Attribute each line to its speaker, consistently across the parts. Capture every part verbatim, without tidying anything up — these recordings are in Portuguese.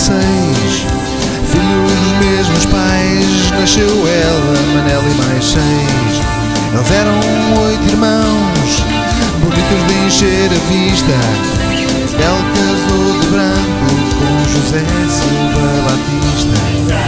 Speaker 1: seis. Filho dos mesmos pais, nasceu ela, Manela e mais seis. Eles eram oito irmãos, bonitos de encher a vista. Ele casou de branco com José Silva Batista.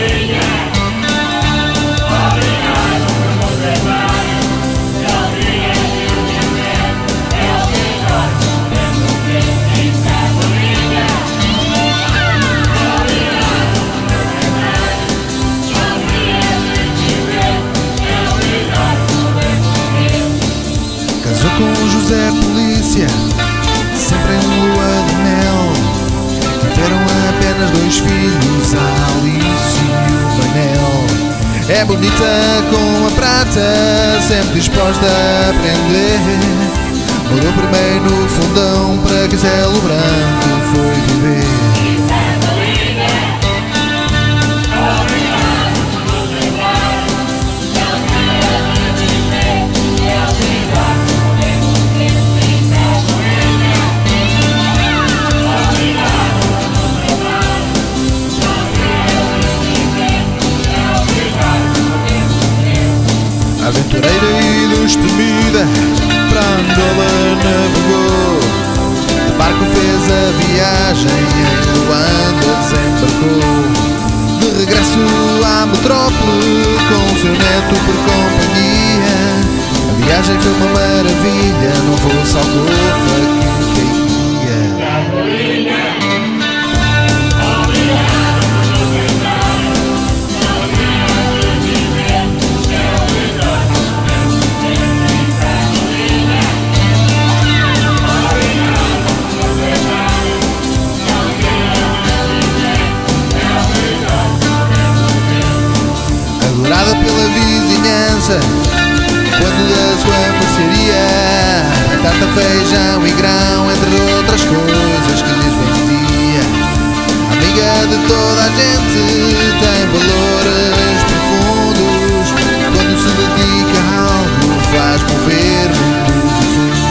Speaker 1: Casou com José Polícia, sempre em lua de mel. Tiveram apenas dois filhos, a Alice e o Manel. É bonita com a prata, sempre disposta a aprender. Morou primeiro no fundão, para Castelo Branco foi viver. Aventureira e destemida, pra Angola navegou. De barco fez a viagem, em Luanda desembarcou. De regresso à metrópole, com o seu neto por companhia. A viagem foi uma maravilha, não fosse Alcofa que caía. Adorada pela vizinhança, quando da sua mercearia, batata, feijão e grão, entre outras coisas que lhes vendia. Amiga de toda a gente, tem valores profundos. Quando se dedica a algo, faz mover mundos e fundos.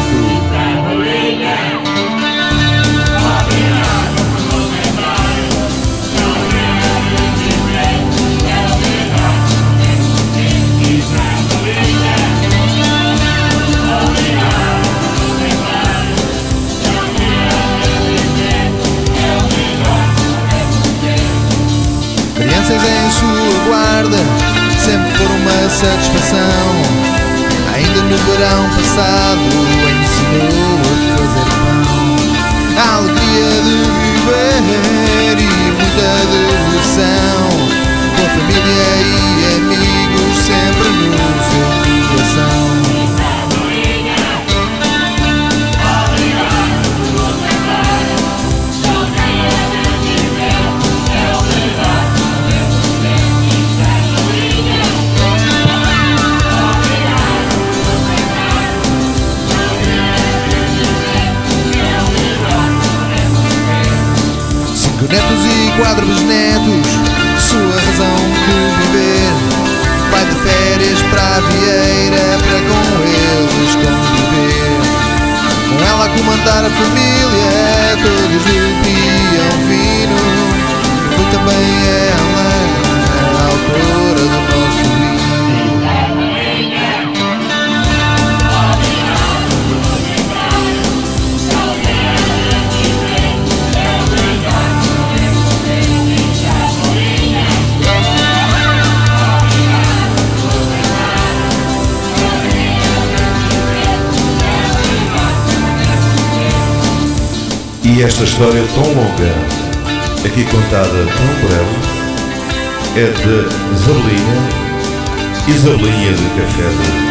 Speaker 1: Crianças em sua guarda sempre foram uma satisfação. Ainda no verão passado ensinou a fazer pão. A alegria de viver e muita devoção, com a família e amigos sempre no seu coração. Netos e quatro bisnetos, sua razão de viver. Vai de férias para a Vieira, para com eles conviver. Com ela a comandar a família, todos bebiam vinho. Foi também ela a autora do nosso hino.
Speaker 2: E esta história tão longa, aqui contada tão breve, é de Isabelinha, Isabelinha de Café de